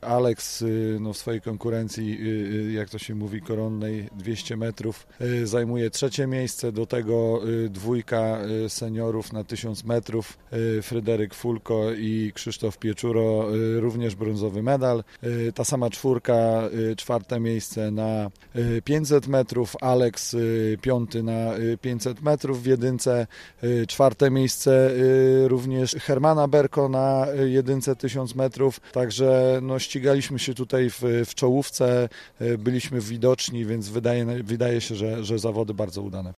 Alex no, w swojej konkurencji, jak to się mówi, koronnej 200 metrów zajmuje trzecie miejsce, do tego dwójka seniorów na 1000 metrów, Fryderyk Fulko i Krzysztof Pieczuro, również brązowy medal. Ta sama czwórka, czwarte miejsce na 500 metrów, Alex piąty na 500 metrów w jedynce, czwarte miejsce również Hermana Berko na jedynce 1000 metrów, także no, ścigaliśmy się tutaj w czołówce, byliśmy widoczni, więc wydaje się, że zawody bardzo udane.